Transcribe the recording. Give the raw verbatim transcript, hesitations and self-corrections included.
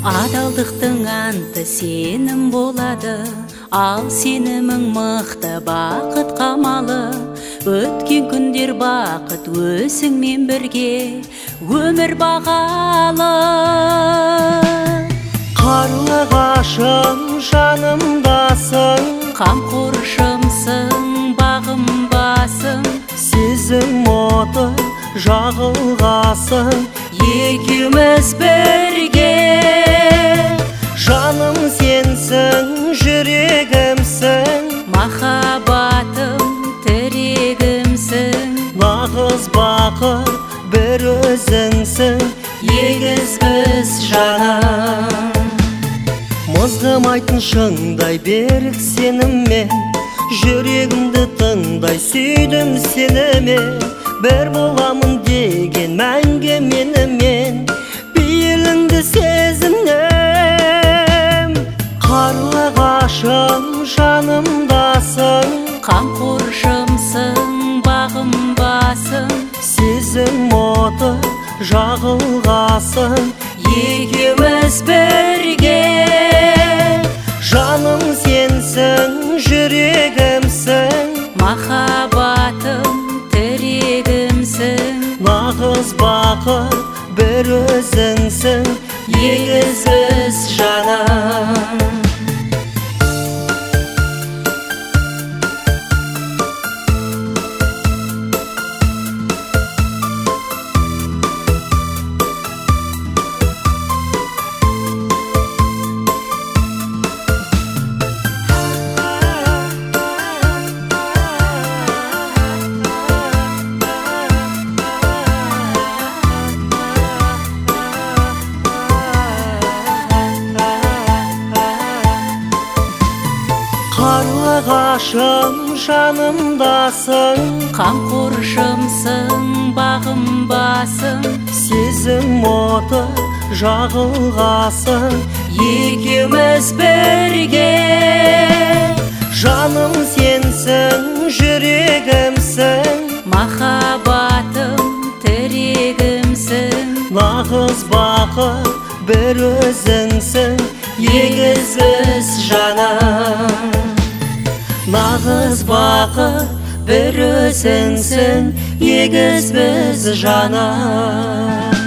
Адалдықтың анты сенім болады, ал сенімің мықты бақыт қамалы. Өткен күндер бақыт өзіңмен бірге, өмір бағалы. Қарлығашым жанымдасың, қамқоршымсың, бағымбасың. Сезім оты жағылғасың, екеуміз бірге. Жаным сенсің, жүрегімсің, махаббатым, тірегімсің. Нағыз бақыт бір өзіңсің, егіз біз жаным. Мызғымайтын шыңдай берік сеніммен, жүрегімді тыңдай сүйдім сенімен. Бір боламын деген мәңгі менімен, бейіліңді сезінем. Қарлығашым жанымдасың, қамқоршымсың, бағымбасың. Сезім оты жағылғасың, екеуміз бірге. Жаным сенсің, жүрегімсің, махаббатым, тірегімсің. Нағыз бақыт бір өзіңсің, егіз біз жаным. Қарлығашым жанымдасың, қамқоршымсың, бағымбасың. Сезім оты жағылғасың, екеуміз бірге. Жаным сенсің, жүрегімсің, махаббатым, тірегімсің. Нағыз бақыт бір өзіңсің, егіз біз жаным. Нағыз бақыт бір өзіңсің, егіз біз жаным.